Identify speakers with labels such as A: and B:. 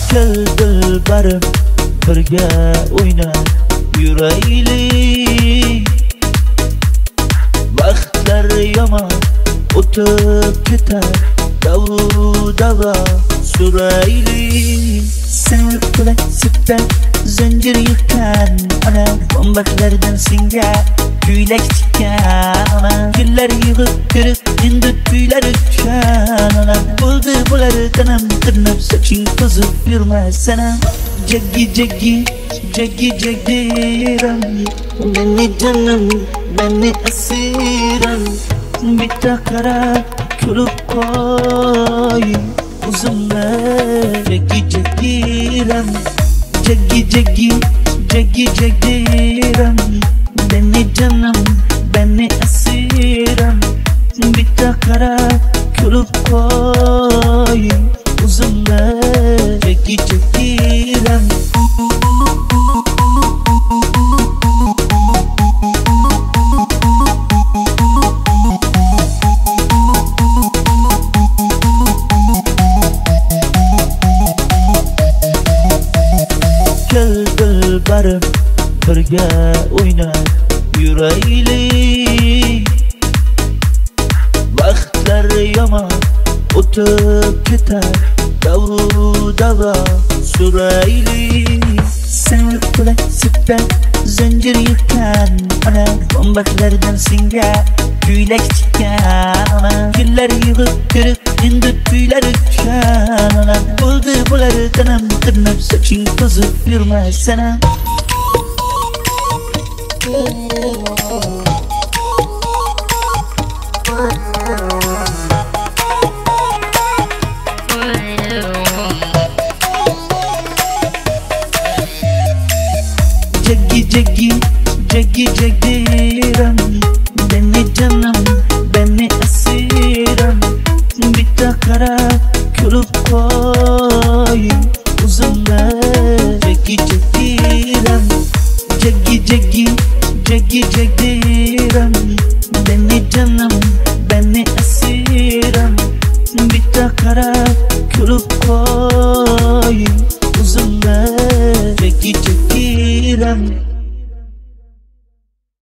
A: Kel dilbarim birga o'ynab yuraylik. Vaqtlar yomon o'tib ketar, davru davra suraylik. Sen kula sipdan zanjir yutgan ana, bombaklardan senga kuylak tikkan. Gullar yig'ib kirib endi kuylar uchan ana, bo'ldi bo'lar tanam tirnab soching to'zib yurmasana. Jaggi jaggi jaggi jaggiram, beni canım beni asiram. Bitta qarab kulib qo'y o'zimni. Jaggi jaggiram, jaggi jaggi jaggi jaggiram, beni canım beni asiram. Bitta qarab kulib qo'y o'zimni. Jaggi jaggiram. Kel dilbarim birga o'ynab yuraylik. Vaqtlar yomon o'tib ketar, davru davra suraylik. Sen kula sipdan zanjir yutgan ana, bombaklardan senga kuylak tikkan. Gullar yig'ib kirib endi kuylar uchan ana, bo'ldi bo'lar tanam tirnab soching to'zib yurmasana. Jaggi jaggi jaggi jaggiram, beni canım beni asiram. Bitta qarab kulib qo'y o'zimni. Jaggi jaggiram, jaggi jaggi jaggi jaggiram, beni canım beni asiram. Bitta qarab kulib qo'y o'zimni. Jaggi jaggiram.